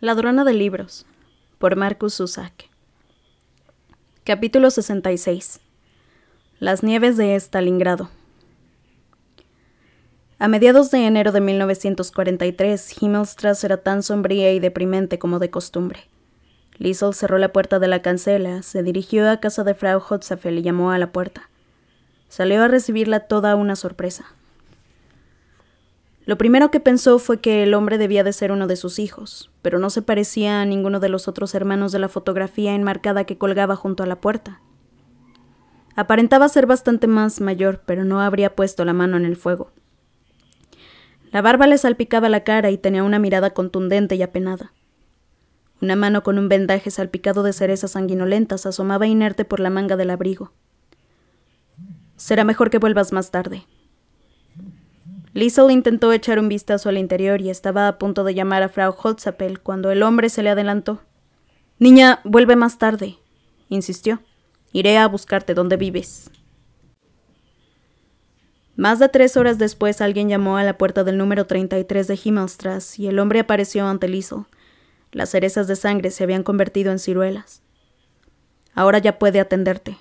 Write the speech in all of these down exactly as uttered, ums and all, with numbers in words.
Ladrona de libros, por Marcus Zusak. Capítulo sesenta y seis. Las nieves de Stalingrado. A mediados de enero de mil novecientos cuarenta y tres, Himmelstrasse era tan sombría y deprimente como de costumbre. Liesl cerró la puerta de la cancela, se dirigió a casa de Frau Holzapfel y llamó a la puerta. Salió a recibirla toda una sorpresa. Lo primero que pensó fue que el hombre debía de ser uno de sus hijos, pero no se parecía a ninguno de los otros hermanos de la fotografía enmarcada que colgaba junto a la puerta. Aparentaba ser bastante más mayor, pero no habría puesto la mano en el fuego. La barba le salpicaba la cara y tenía una mirada contundente y apenada. Una mano con un vendaje salpicado de cerezas sanguinolentas asomaba inerte por la manga del abrigo. «Será mejor que vuelvas más tarde». Liesl intentó echar un vistazo al interior y estaba a punto de llamar a Frau Holzapfel cuando el hombre se le adelantó. «Niña, vuelve más tarde», insistió. «Iré a buscarte donde vives». Más de tres horas después alguien llamó a la puerta del número treinta y tres de Himmelstrasse y el hombre apareció ante Liesl. Las cerezas de sangre se habían convertido en ciruelas. «Ahora ya puede atenderte».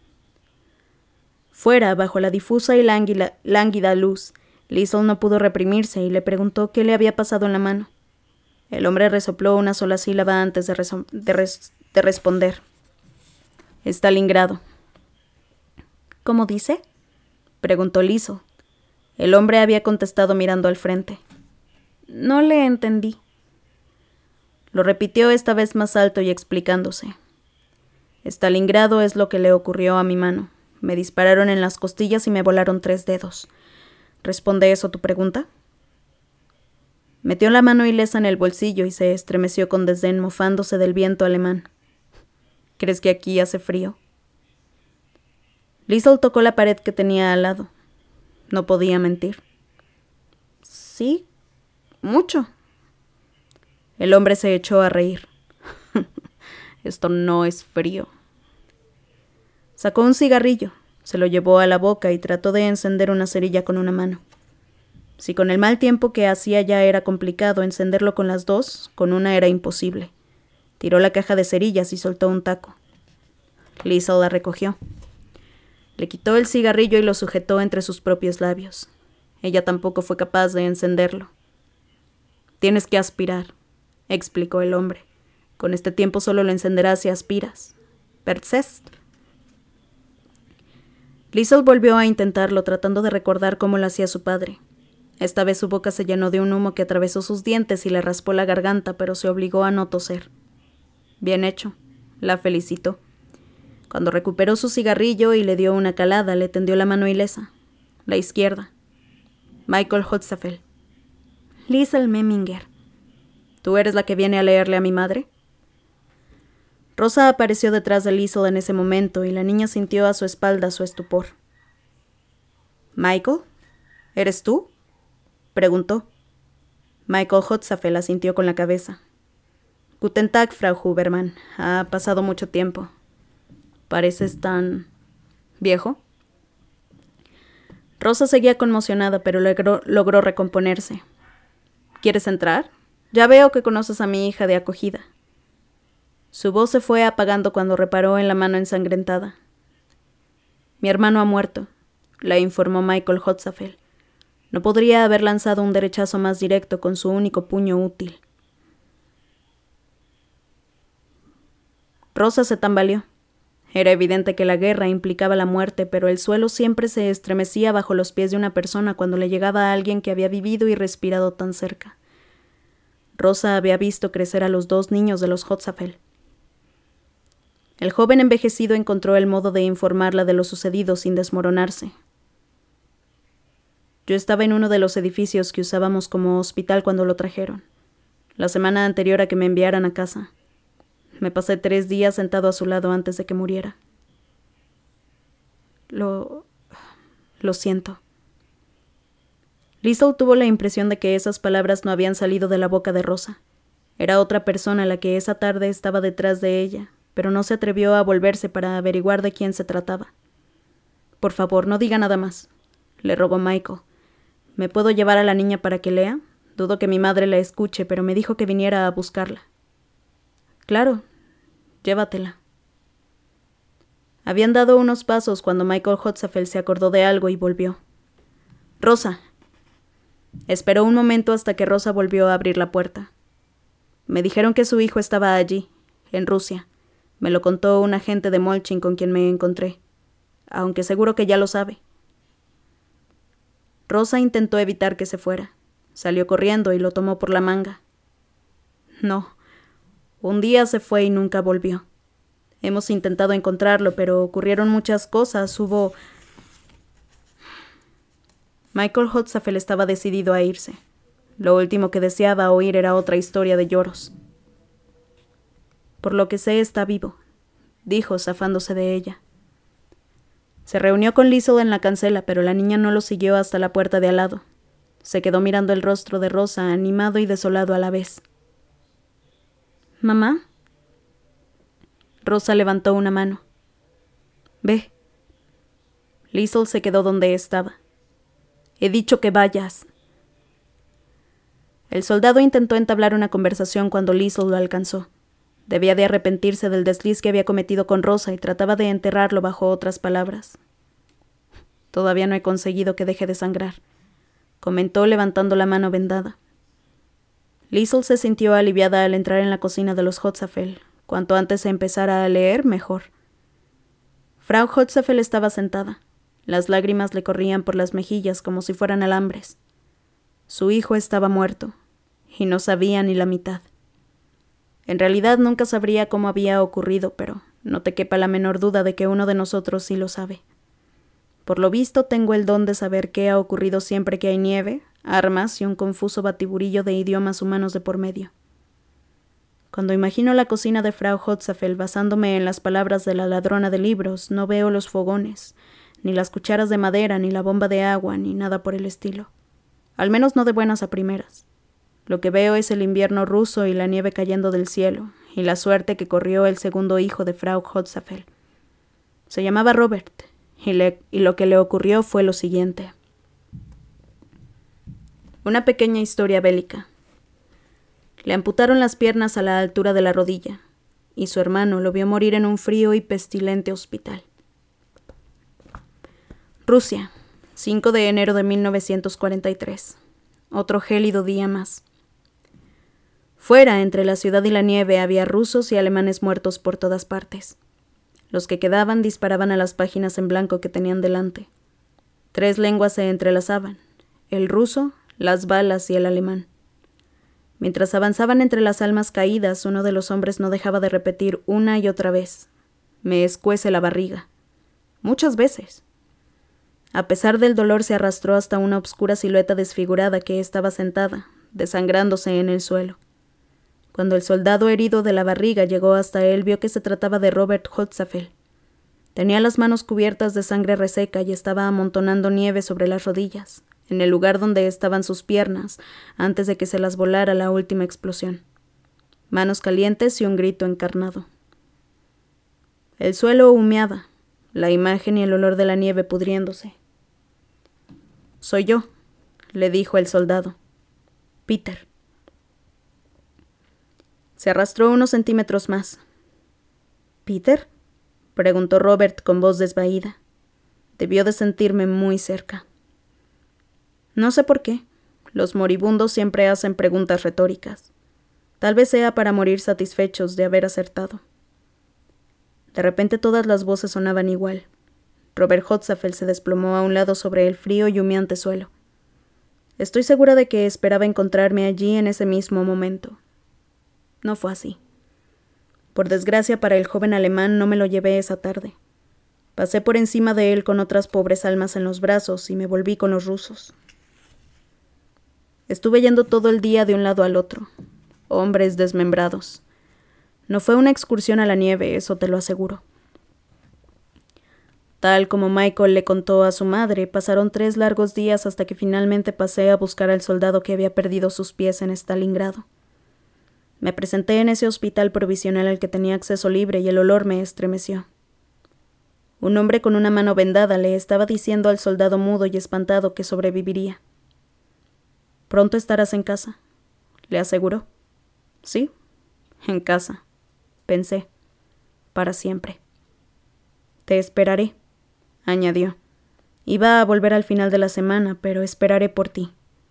Fuera, bajo la difusa y lánguida, lánguida luz, Liesl no pudo reprimirse y le preguntó qué le había pasado en la mano. El hombre resopló una sola sílaba antes de, reso- de, res- de responder. «Stalingrado». «¿Cómo dice?», preguntó Liesl. El hombre había contestado mirando al frente. «No le entendí». Lo repitió esta vez más alto y explicándose. «Stalingrado es lo que le ocurrió a mi mano. Me dispararon en las costillas y me volaron tres dedos. ¿Responde eso tu pregunta?» Metió la mano ilesa en el bolsillo y se estremeció con desdén mofándose del viento alemán. «¿Crees que aquí hace frío?» Liesl tocó la pared que tenía al lado. No podía mentir. «Sí, mucho». El hombre se echó a reír. «Esto no es frío». Sacó un cigarrillo. Se lo llevó a la boca y trató de encender una cerilla con una mano. Si con el mal tiempo que hacía ya era complicado encenderlo con las dos, con una era imposible. Tiró la caja de cerillas y soltó un taco. Liesl la recogió. Le quitó el cigarrillo y lo sujetó entre sus propios labios. Ella tampoco fue capaz de encenderlo. «Tienes que aspirar», explicó el hombre. «Con este tiempo solo lo encenderás si aspiras. Verzest». Liesl volvió a intentarlo, tratando de recordar cómo lo hacía su padre. Esta vez su boca se llenó de un humo que atravesó sus dientes y le raspó la garganta, pero se obligó a no toser. «Bien hecho», la felicitó. Cuando recuperó su cigarrillo y le dio una calada, le tendió la mano ilesa. La izquierda. «Michael Holzapfel». «Liesl Memminger». «¿Tú eres la que viene a leerle a mi madre?» Rosa apareció detrás de Liesl en ese momento y la niña sintió a su espalda su estupor. «¿Michael? ¿Eres tú?», preguntó. Michael Holzapfel asintió con la cabeza. «Guten Tag, Frau Hubermann. Ha pasado mucho tiempo. ¿Pareces tan... viejo?» Rosa seguía conmocionada, pero logró, logró recomponerse. «¿Quieres entrar? Ya veo que conoces a mi hija de acogida». Su voz se fue apagando cuando reparó en la mano ensangrentada. «Mi hermano ha muerto», la informó Michael Holzapfel. No podría haber lanzado un derechazo más directo con su único puño útil. Rosa se tambaleó. Era evidente que la guerra implicaba la muerte, pero el suelo siempre se estremecía bajo los pies de una persona cuando le llegaba a alguien que había vivido y respirado tan cerca. Rosa había visto crecer a los dos niños de los Holzapfel. El joven envejecido encontró el modo de informarla de lo sucedido sin desmoronarse. «Yo estaba en uno de los edificios que usábamos como hospital cuando lo trajeron, la semana anterior a que me enviaran a casa. Me pasé tres días sentado a su lado antes de que muriera». Lo... lo siento. Liesl tuvo la impresión de que esas palabras no habían salido de la boca de Rosa. Era otra persona la que esa tarde estaba detrás de ella, pero no se atrevió a volverse para averiguar de quién se trataba. «Por favor, no diga nada más», le rogó Michael. «¿Me puedo llevar a la niña para que lea? Dudo que mi madre la escuche, pero me dijo que viniera a buscarla». Claro, llévatela. Habían dado unos pasos cuando Michael Hotzafeld se acordó de algo y volvió. Rosa. Esperó un momento hasta que Rosa volvió a abrir la puerta. Me dijeron que su hijo estaba allí, en Rusia. Me lo contó un agente de Molchin con quien me encontré, aunque seguro que ya lo sabe. Rosa intentó evitar que se fuera. Salió corriendo y lo tomó por la manga. No, un día se fue y nunca volvió. Hemos intentado encontrarlo, pero ocurrieron muchas cosas. Hubo... Michael Hotzafeld estaba decidido a irse. Lo último que deseaba oír era otra historia de lloros. Por lo que sé, está vivo, dijo, zafándose de ella. Se reunió con Liesl en la cancela, pero la niña no lo siguió hasta la puerta de al lado. Se quedó mirando el rostro de Rosa, animado y desolado a la vez. ¿Mamá? Rosa levantó una mano. Ve. Liesl se quedó donde estaba. He dicho que vayas. El soldado intentó entablar una conversación cuando Liesl lo alcanzó. Debía de arrepentirse del desliz que había cometido con Rosa y trataba de enterrarlo bajo otras palabras. Todavía no he conseguido que deje de sangrar, comentó levantando la mano vendada. Liesl se sintió aliviada al entrar en la cocina de los Hotzafeld. Cuanto antes se empezara a leer, mejor. Frau Hotzafeld estaba sentada. Las lágrimas le corrían por las mejillas como si fueran alambres. Su hijo estaba muerto, y no sabía ni la mitad. En realidad nunca sabría cómo había ocurrido, pero no te quepa la menor duda de que uno de nosotros sí lo sabe. Por lo visto tengo el don de saber qué ha ocurrido siempre que hay nieve, armas y un confuso batiburillo de idiomas humanos de por medio. Cuando imagino la cocina de Frau Hotzafeld basándome en las palabras de la ladrona de libros, no veo los fogones, ni las cucharas de madera, ni la bomba de agua, ni nada por el estilo. Al menos no de buenas a primeras. Lo que veo es el invierno ruso y la nieve cayendo del cielo, y la suerte que corrió el segundo hijo de Frau Hotzafeld. Se llamaba Robert, y, le, y lo que le ocurrió fue lo siguiente. Una pequeña historia bélica. Le amputaron las piernas a la altura de la rodilla, y su hermano lo vio morir en un frío y pestilente hospital. Rusia, cinco de enero de mil novecientos cuarenta y tres. Otro gélido día más. Fuera, entre la ciudad y la nieve, había rusos y alemanes muertos por todas partes. Los que quedaban disparaban a las páginas en blanco que tenían delante. Tres lenguas se entrelazaban: el ruso, las balas y el alemán. Mientras avanzaban entre las almas caídas, uno de los hombres no dejaba de repetir una y otra vez: me escuece la barriga. Muchas veces. A pesar del dolor, se arrastró hasta una obscura silueta desfigurada que estaba sentada, desangrándose en el suelo. Cuando el soldado herido de la barriga llegó hasta él, vio que se trataba de Robert Hotzafeld. Tenía las manos cubiertas de sangre reseca y estaba amontonando nieve sobre las rodillas, en el lugar donde estaban sus piernas, antes de que se las volara la última explosión. Manos calientes y un grito encarnado. El suelo humeaba, la imagen y el olor de la nieve pudriéndose. «Soy yo», le dijo el soldado. «Peter». Se arrastró unos centímetros más. «¿Peter?», preguntó Robert con voz desvaída. Debió de sentirme muy cerca. No sé por qué. Los moribundos siempre hacen preguntas retóricas. Tal vez sea para morir satisfechos de haber acertado. De repente todas las voces sonaban igual. Robert Hotzafeld se desplomó a un lado sobre el frío y humeante suelo. Estoy segura de que esperaba encontrarme allí en ese mismo momento. No fue así. Por desgracia para el joven alemán, no me lo llevé esa tarde. Pasé por encima de él con otras pobres almas en los brazos y me volví con los rusos. Estuve yendo todo el día de un lado al otro. Hombres desmembrados. No fue una excursión a la nieve, eso te lo aseguro. Tal como Michael le contó a su madre, pasaron tres largos días hasta que finalmente pasé a buscar al soldado que había perdido sus pies en Stalingrado. Me presenté en ese hospital provisional al que tenía acceso libre y el olor me estremeció. Un hombre con una mano vendada le estaba diciendo al soldado mudo y espantado que sobreviviría. «Pronto estarás en casa», le aseguró. «Sí, en casa», pensé. Para siempre. Te esperaré, añadió. Iba a volver al final de la semana, pero esperaré por ti.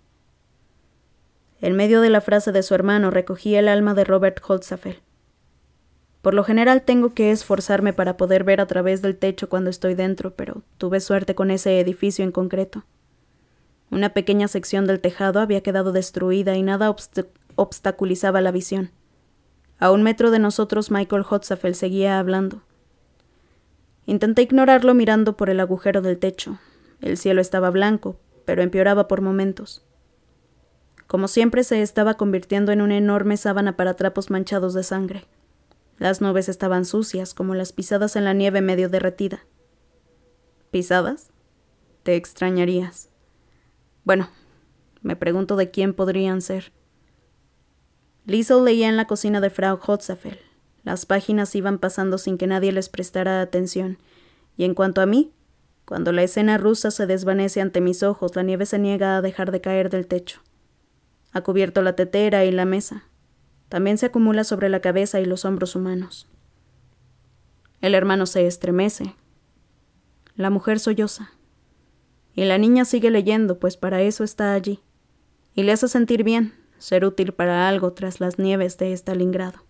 En medio de la frase de su hermano recogí el alma de Robert Holzapfel. Por lo general tengo que esforzarme para poder ver a través del techo cuando estoy dentro, pero tuve suerte con ese edificio en concreto. Una pequeña sección del tejado había quedado destruida y nada obst- obstaculizaba la visión. A un metro de nosotros Michael Holzapfel seguía hablando. Intenté ignorarlo mirando por el agujero del techo. El cielo estaba blanco, pero empeoraba por momentos. Como siempre, se estaba convirtiendo en una enorme sábana para trapos manchados de sangre. Las nubes estaban sucias, como las pisadas en la nieve medio derretida. ¿Pisadas? Te extrañarías. Bueno, me pregunto de quién podrían ser. Liesl leía en la cocina de Frau Holzapfel. Las páginas iban pasando sin que nadie les prestara atención, y en cuanto a mí, cuando la escena rusa se desvanece ante mis ojos, la nieve se niega a dejar de caer del techo. Ha cubierto la tetera y la mesa. También se acumula sobre la cabeza y los hombros humanos. El hermano se estremece. La mujer solloza. Y la niña sigue leyendo, pues para eso está allí. Y le hace sentir bien, ser útil para algo tras las nieves de Stalingrado.